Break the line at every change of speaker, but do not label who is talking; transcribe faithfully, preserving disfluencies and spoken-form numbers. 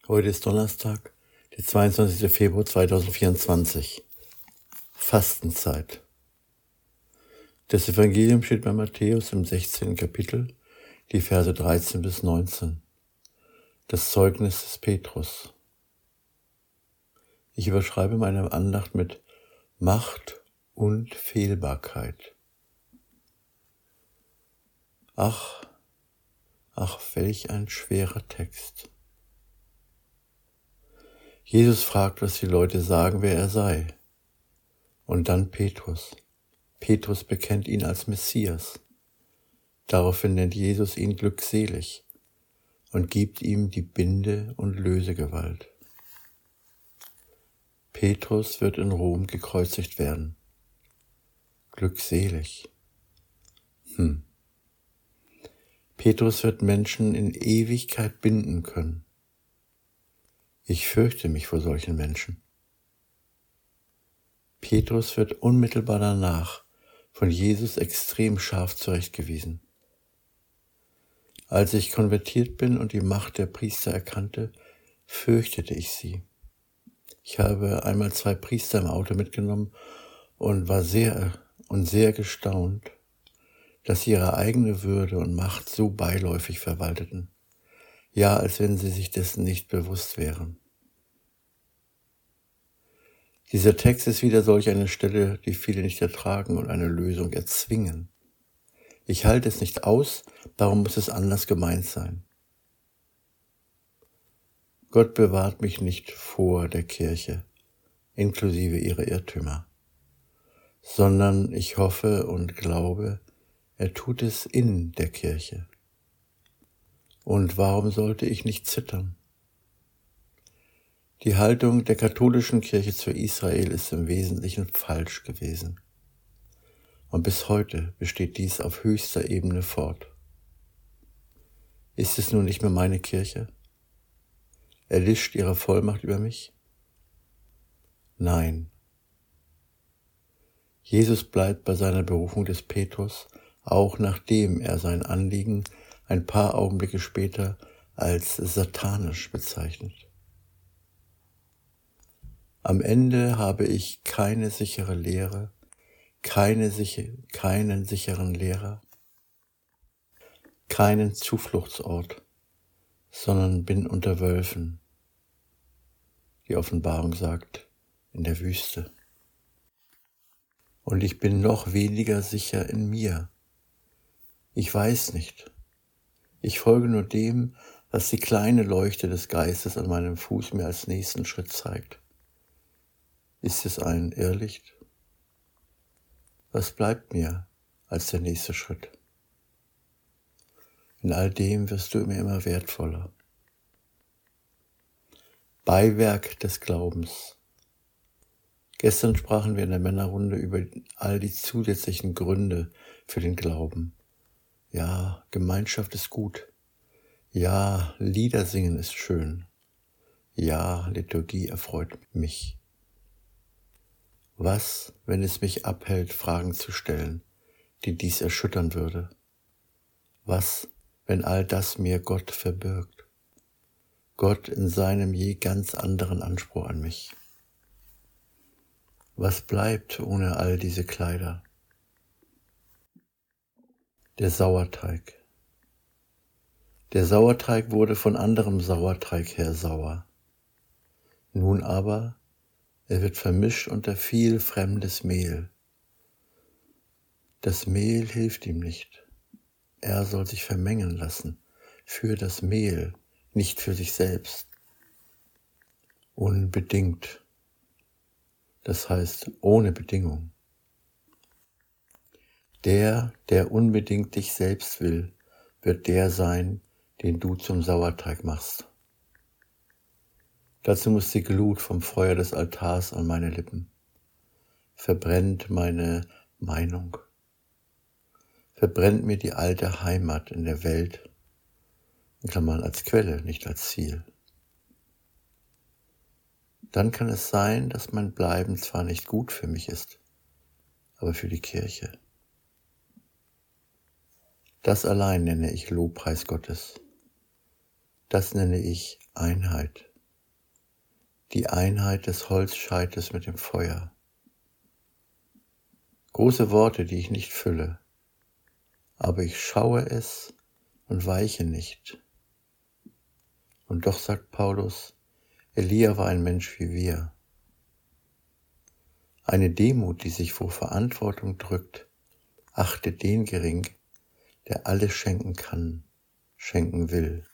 Heute ist Donnerstag, der zweiundzwanzigster Februar zweitausendvierundzwanzig. Fastenzeit. Das Evangelium steht bei Matthäus im sechzehnten Kapitel, die Verse dreizehn bis neunzehn. Das Zeugnis des Petrus. Ich überschreibe meine Andacht mit Macht und Fehlbarkeit. Ach, ach, welch ein schwerer Text. Jesus fragt, was die Leute sagen, wer er sei. Und dann Petrus. Petrus bekennt ihn als Messias. Daraufhin nennt Jesus ihn glückselig und gibt ihm die Binde- und Lösegewalt. Petrus wird in Rom gekreuzigt werden. Glückselig. Hm. Petrus wird Menschen in Ewigkeit binden können. Ich fürchte mich vor solchen Menschen. Petrus wird unmittelbar danach von Jesus extrem scharf zurechtgewiesen. Als ich konvertiert bin und die Macht der Priester erkannte, fürchtete ich sie. Ich habe einmal zwei Priester im Auto mitgenommen und war sehr und sehr gestaunt, dass sie ihre eigene Würde und Macht so beiläufig verwalteten. Ja, als wenn sie sich dessen nicht bewusst wären. Dieser Text ist wieder solch eine Stelle, die viele nicht ertragen und eine Lösung erzwingen. Ich halte es nicht aus, darum muss es anders gemeint sein. Gott bewahrt mich nicht vor der Kirche, inklusive ihrer Irrtümer, sondern ich hoffe und glaube, er tut es in der Kirche. Und warum sollte ich nicht zittern? Die Haltung der katholischen Kirche zu Israel ist im Wesentlichen falsch gewesen. Und bis heute besteht dies auf höchster Ebene fort. Ist es nun nicht mehr meine Kirche? Erlischt ihre Vollmacht über mich? Nein. Jesus bleibt bei seiner Berufung des Petrus, auch nachdem er sein Anliegen ein paar Augenblicke später als satanisch bezeichnet. Am Ende habe ich keine sichere Lehre, keine sicher, keinen sicheren Lehrer, keinen Zufluchtsort, sondern bin unter Wölfen. Die Offenbarung sagt, in der Wüste. Und ich bin noch weniger sicher in mir. Ich weiß nicht. Ich folge nur dem, was die kleine Leuchte des Geistes an meinem Fuß mir als nächsten Schritt zeigt. Ist es ein Irrlicht? Was bleibt mir als der nächste Schritt? In all dem wirst du mir immer wertvoller. Beiwerk des Glaubens. Gestern sprachen wir in der Männerrunde über all die zusätzlichen Gründe für den Glauben. Ja, Gemeinschaft ist gut. Ja, Lieder singen ist schön. Ja, Liturgie erfreut mich. Was, wenn es mich abhält, Fragen zu stellen, die dies erschüttern würde? Was, wenn all das mir Gott verbirgt? Gott in seinem je ganz anderen Anspruch an mich. Was bleibt ohne all diese Kleider? Der Sauerteig. Der Sauerteig wurde von anderem Sauerteig her sauer. Nun aber Er wird vermischt unter viel fremdes Mehl. Das Mehl hilft ihm nicht. Er soll sich vermengen lassen für das Mehl, nicht für sich selbst. Unbedingt. Das heißt ohne Bedingung. Der, der unbedingt dich selbst will, wird der sein, den du zum Sauerteig machst. Dazu muss die Glut vom Feuer des Altars an meine Lippen. Verbrennt meine Meinung. Verbrennt mir die alte Heimat in der Welt, in Klammern als Quelle, nicht als Ziel. Dann kann es sein, dass mein Bleiben zwar nicht gut für mich ist, aber für die Kirche. Das allein nenne ich Lobpreis Gottes. Das nenne ich Einheit. die Einheit des Holzscheites mit dem Feuer. Große Worte, die ich nicht fülle, aber ich schaue es und weiche nicht. Und doch sagt Paulus, Elia war ein Mensch wie wir. Eine Demut, die sich vor Verantwortung drückt, achte den gering, der alles schenken kann, schenken will.